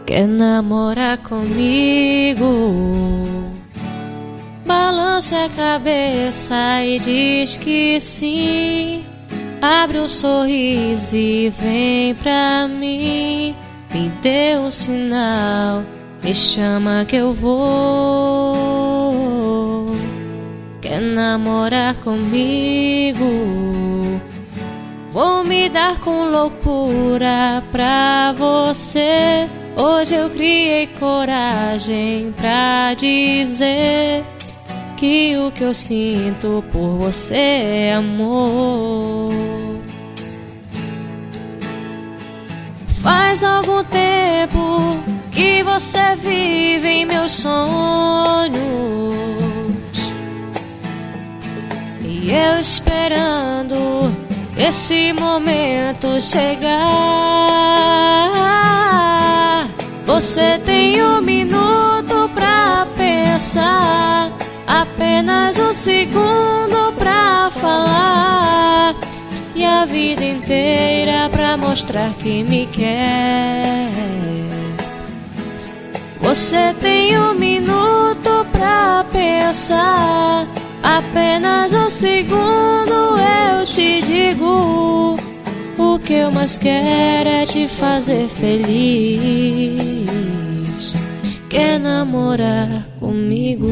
Quer namorar comigo? Balança a cabeça e diz que sim. Abre um sorriso e vem pra mim. Me dê um sinal, me chama que eu vou. Quer namorar comigo? Vou me dar com loucura pra você. Hoje eu criei coragem pra dizer que o que eu sinto por você é amor. Faz algum tempo que você vive em meus sonhos, e eu esperando esse momento chegar. Você tem um minuto pra pensar, apenas um segundo pra falar, e a vida inteira pra mostrar que me quer. Você tem um minuto pra pensar, apenas um segundo eu te digo. O que eu mais quero é te fazer feliz. Quer namorar comigo?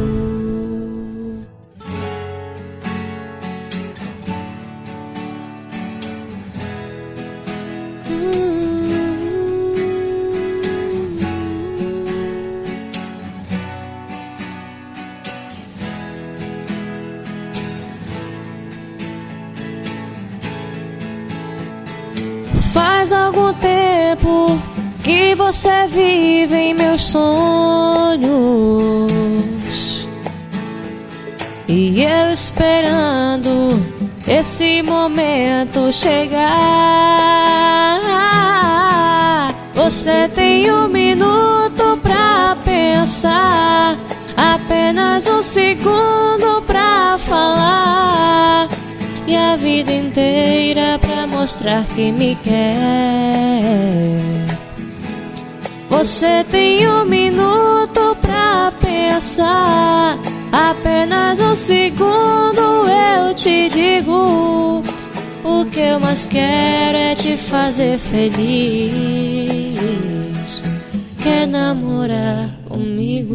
Faz algum tempo que você vive em meus sonhos, e eu esperando esse momento chegar. Você tem um minuto pra pensar, apenas um segundo pra falar, e a vida inteira pra mostrar que me quer. Você tem um minuto pra pensar, apenas um segundo eu te digo. O que eu mais quero é te fazer feliz. Quer namorar comigo?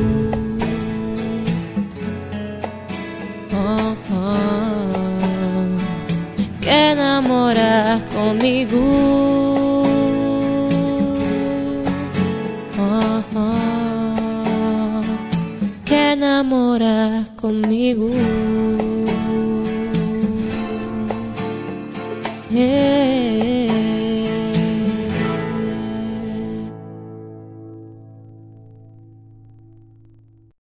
Oh, oh. Quer namorar comigo? Oh, oh. Quer namorar comigo?